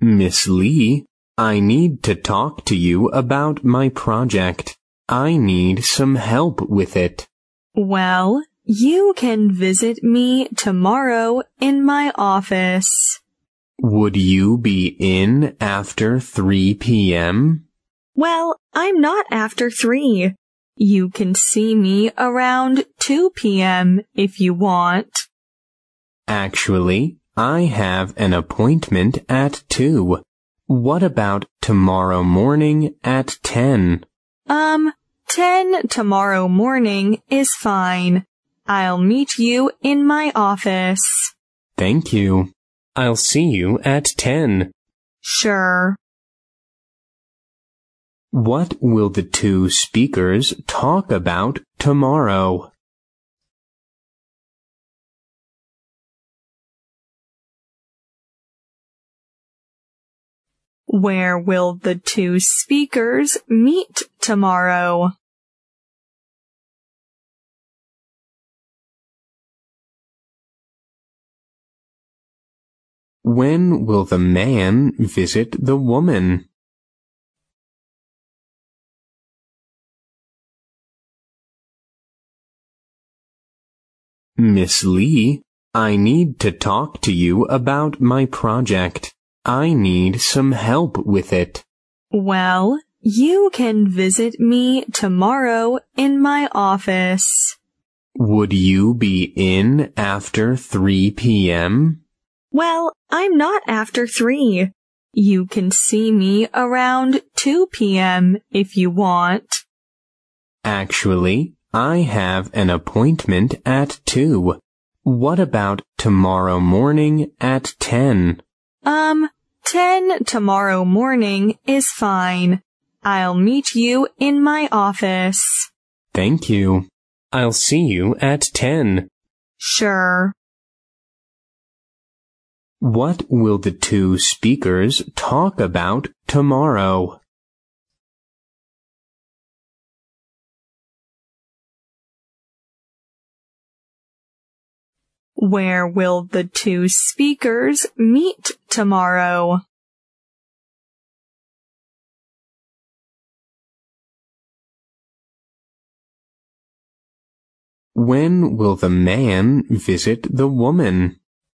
Miss Lee, I need to talk to you about my project. I need some help with it. Well, you can visit me tomorrow in my office. Would you be in after 3 p.m.? Well, I'm not after 3. You can see me around 2 p.m. if you want. Actually, I have an appointment at 2. What about tomorrow morning at 10? 10 tomorrow morning is fine. I'll meet you in my office. Thank you. I'll see you at 10. Sure. What will the two speakers talk about tomorrow? Where will the two speakers meet tomorrow? When will the man visit the woman? Miss Lee, I need to talk to you about my project. I need some help with it. Well, you can visit me tomorrow in my office. Would you be in after 3 p.m.? Well, I'm not after 3. You can see me around 2 p.m. if you want. Actually, I have an appointment at 2. What about tomorrow morning at 10? 10 tomorrow morning is fine. I'll meet you in my office. Thank you. I'll see you at 10. Sure. What will the two speakers talk about tomorrow? Where will the two speakers meet tomorrow? When will the man visit the woman?